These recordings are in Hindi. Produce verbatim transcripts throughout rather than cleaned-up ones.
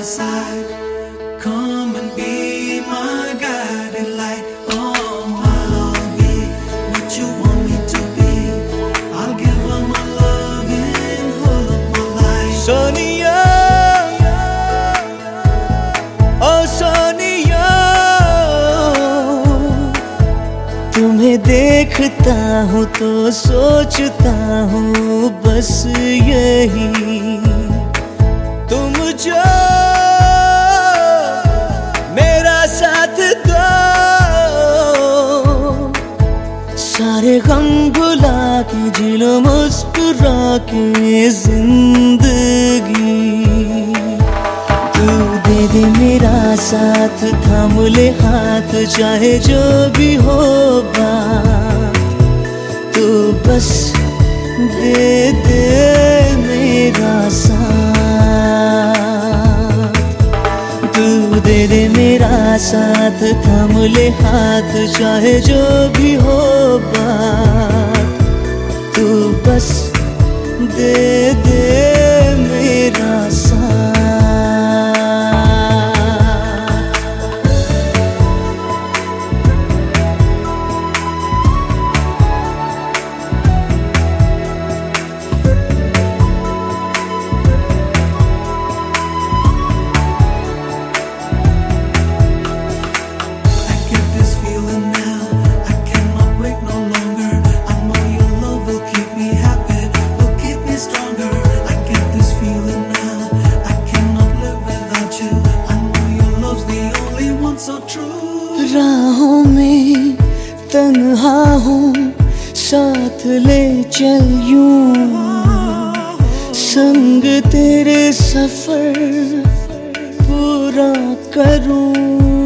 side. Come and be my guiding light. Oh, I'll be what you want me to be. I'll give all my love in all of my life. Sonia, oh Sonia, तुम्हें देखता हूँ तो सोचता हूँ बस यही, तुम जो मेरा साथ दो, सारे गम भुला के जी लो मुस्कुरा के जिंदगी। तू दे दे मेरा साथ, थाम ले हाथ, चाहे जो भी हो बात, तू बस दे दे मेरा साथ। तू दे दे मेरा साथ, थाम ले हाथ, चाहे जो भी हो बात, तू बस दे दे मेरा साथ। राहों में तन्हा हूँ, साथ ले चल यूं, संग तेरे सफर पूरा करूं।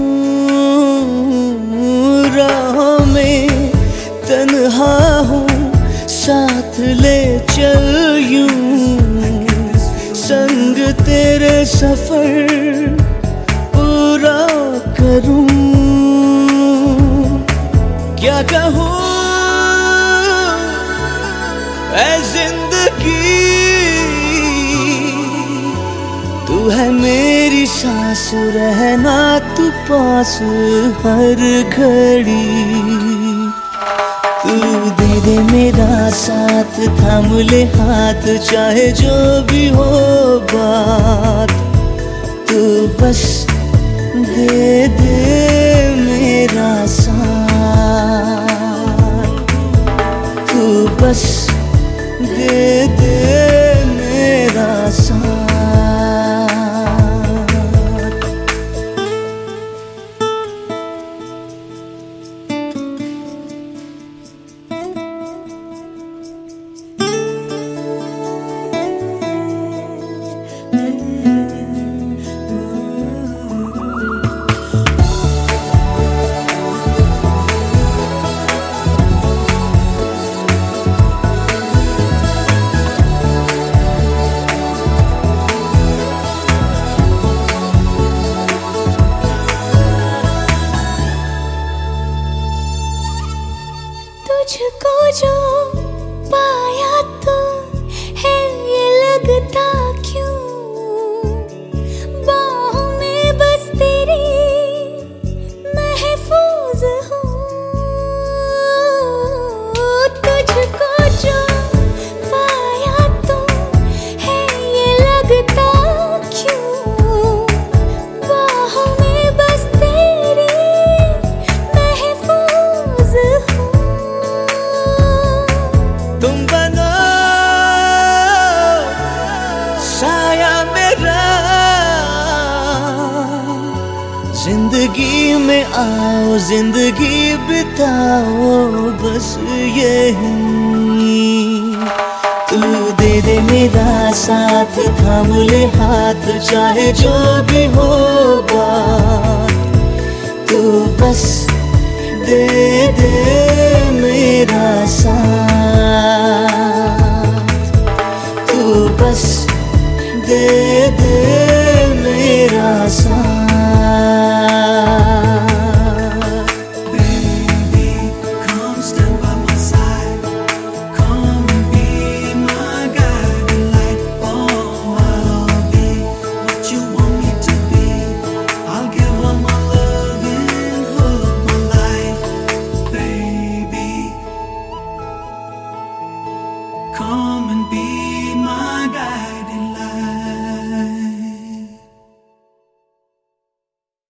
राहों में तन्हा हूँ, साथ ले चल यूं, संग तेरे सफर पूरा करूं। क्या कहूँ ऐ जिंदगी, तू है मेरी सांस, रहना तू पास हर घड़ी। तू दे दे मेरा साथ, थाम ले हाथ, चाहे जो भी हो बात, तू बस दे दे मेरा साथ। तू बस दे दे मेरा साथ। तुझको जो पाया तो है ये लगता क्यों, बाहों में बस तेरी महफूज हूँ। तुझको जो पाया तो है ये लगता क्यों, बाहों में बस तेरी महफूज हूँ। तुम बनो साया मेरा, जिंदगी में आओ, जिंदगी बिताओ बस यही। तू दे दे मेरा साथ, थाम ले हाथ, चाहे जो भी हो बात, तू बस दे दे मेरा साथ। तू बस दे दे मेरा साथ। Baby, come stand by my side. Come and be my guiding light. Oh, I'll be what you want me to Come and be my guide.